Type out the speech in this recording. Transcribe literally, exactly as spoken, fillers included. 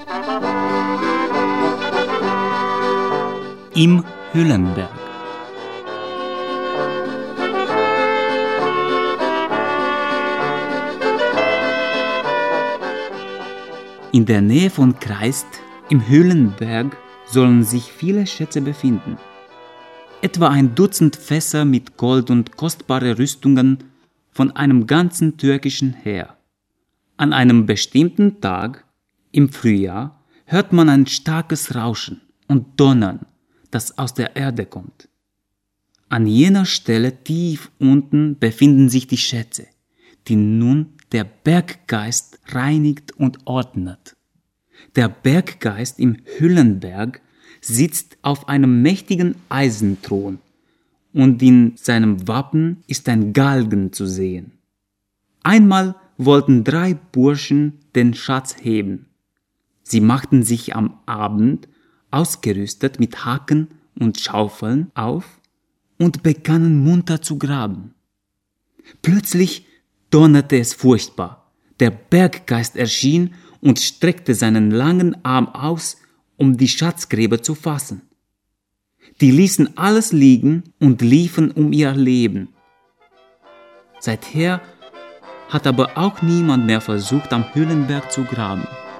Im Hüllenberg. In der Nähe von Kreist, im Hüllenberg, sollen sich viele Schätze befinden. Etwa ein Dutzend Fässer mit Gold und kostbare Rüstungen von einem ganzen türkischen Heer. An einem bestimmten Tag, im Frühjahr, hört man ein starkes Rauschen und Donnern, das aus der Erde kommt. An jener Stelle tief unten befinden sich die Schätze, die nun der Berggeist reinigt und ordnet. Der Berggeist im Hüllenberg sitzt auf einem mächtigen Eisenthron und in seinem Wappen ist ein Galgen zu sehen. Einmal wollten drei Burschen den Schatz heben. Sie machten sich am Abend, ausgerüstet mit Haken und Schaufeln, auf und begannen munter zu graben. Plötzlich donnerte es furchtbar. Der Berggeist erschien und streckte seinen langen Arm aus, um die Schatzgräber zu fassen. Die ließen alles liegen und liefen um ihr Leben. Seither hat aber auch niemand mehr versucht, am Hüllenberg zu graben.